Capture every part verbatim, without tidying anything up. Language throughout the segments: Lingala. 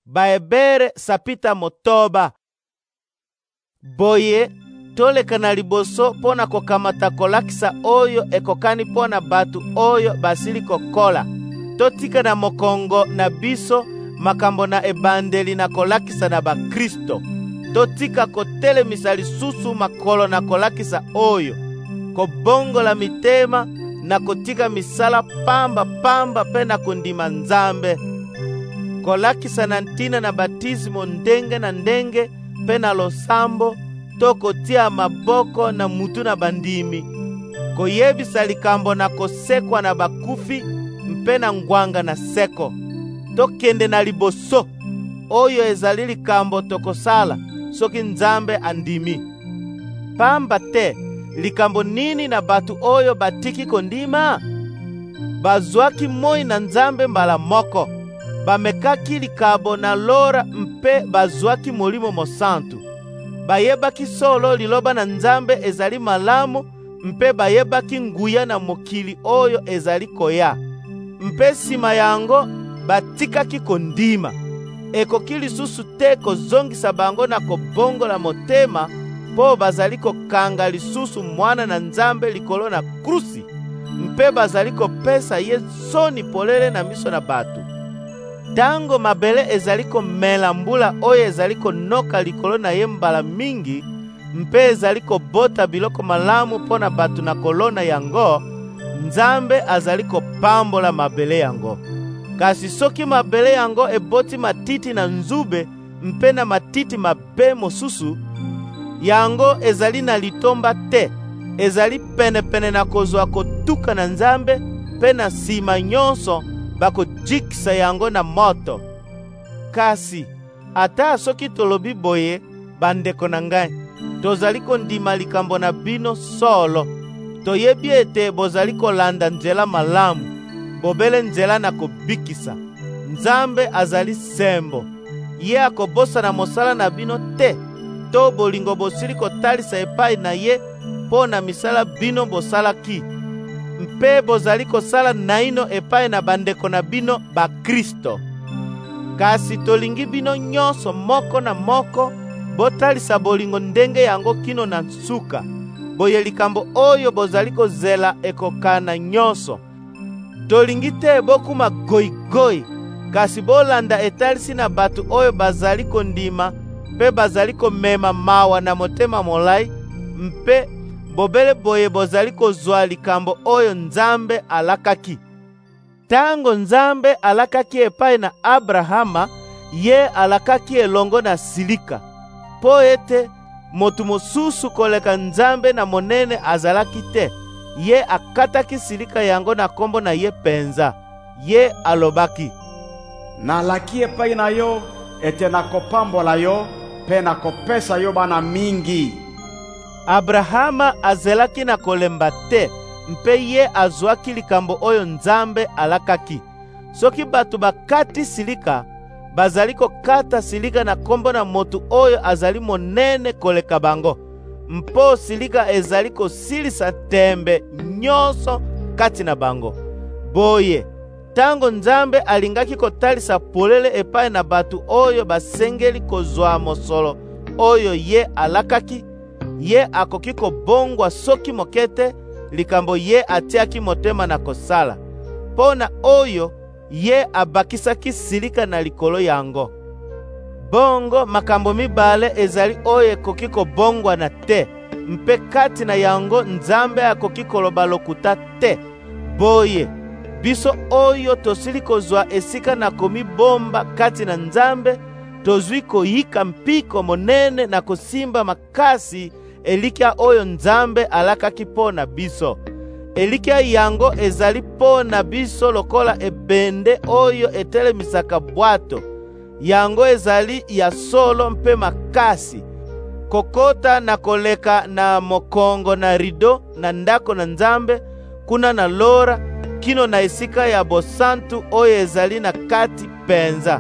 baebere sapita motoba. Boye toleka na liboso pona kokamata kolakisa oyo ekokani pona batu oyo basili kokola. Totika na mokongo na biso makambo na ebandeli na kolakisa na bakristo. Totika kotelemisa lisusu makolo na kolakisa oyo. Kobongola mitema na kotika misala pamba pamba pe na kundima Nzambe. Kolakisa na ntina na batismo ndenge na ndenge pe na losambo. Tokotia maboko na mutu na bandimi. Koyebisa likambo na kosekwa na bakufi mpe na ngwanga na seko. Tokende na liboso oyo ezali likambo tokosala soki Nzambe andimi. Pamba te likambo nini na batu oyo batiki kondima? Bazwaki moi na Nzambe mbala moko. Bamekaki likabo na lora mpe bazwaki molimo mosantu. Bayebaki solo liloba na Nzambe ezali malamu mpe bayebaki nguya na mokili oyo ezali koya. Mpe sima yango batikaki kondima. Ekoki lisusu te kozongisa bango na kobongola motema po bazali kokanga lisusu mwana na Nzambe likolo na krusi. Mpe bazali kopesa ye soni polele na miso na batu. Tango mabele ezali komela mbula oyo ezali konoka likolo na ye mbala mingi, mpe ezali kobota biloko malamu pona batu na kolona yango, Nzambe azali kopambola mabele yango. Kasi soki mabele yango eboti matiti na nzube mpe na matiti mabe mosusu, yango ezali na litomba te, ezali pene pene na kozwa kotuka na Nzambe, pe na sima nyonso bakojikisa yango na moto. Kasi ata soki tolobi boye, bandeko na ngai, tozali kondima likambo na bino solo. Toyebi ete bozali kolanda nzela malamu, bobele nzela na kobikisa. Nzambe azali sembo, ye akobosa na mosala na bino te. To bolingo bosili kotalisa epai na ye po na misala bino bosalaki. Mpe bozali kosala naino epai na bandeko na bino ba Kristo. Kasi tolingi bino nyonso moko na moko botalisa bolingo ndenge yango kino na nsuka. Boye likambo oyo bozali kozela ekokana nyonso. Tolingi te bokuma goigoi, kasi bolanda etalisi na batu oyo bazali kondima mpe bazali komema mawa na motema molai, mpe bobele boye bozali kozwa likambo oyo Nzambe alakaki. Tango Nzambe alakaki epai na Abrahama, ye alakaki elongo na silika, po ete motu mosusu koleka Nzambe na monene azalaki te. Ye akataki silika yango na kombo na ye penza. Ye alobaki, nalaki epai na yo ete nakopambola yo pe nakopesa yo bana mingi. Abrahama azelaki na kolemba te, mpe ye azwaki likambo oyo Nzambe alakaki. Soki batu bakati silika, bazali kokata silika na kombo na motu oyo azali monene koleka bango. Mpo silika ezali kosilisa tembe nyonso kati na bango. Boye, tango Nzambe alingaki kotalisa polele epai na batu oyo basengeli kozwa mosolo oyo ye alakaki, ye akoki kobongwa soki mokete likambo ye atiaki motema na kosala. Pona oyo ye abakisaki silika na likolo yango. Bongo makambo mibale ezali oyo ekoki kobongwa na te, mpe kati na yango Nzambe akoki koloba lokuta te. Boye, biso oyo tosili kozwa esika na komibomba kati na Nzambe, tozwi koyika mpiko monene na kosimba makasi elikia oyo Nzambe alakaki po na biso. Elikia yango ezali po na biso lokola ebende oyo etelemisaka bwato. Yango ezali ya solo mpe makasi. Kokota na koleka na mokongo na rido na ndako na Nzambe, kuna na lora kino na esika ya bosantu oyo ezali na kati penza.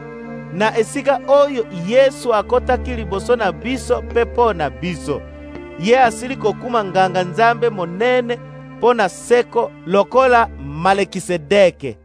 Na esika oyo Yesu akotaki liboso na biso pepo na biso. Ye asili kokuma nganga Nzambe monene po na seko lokola Malekisedeke.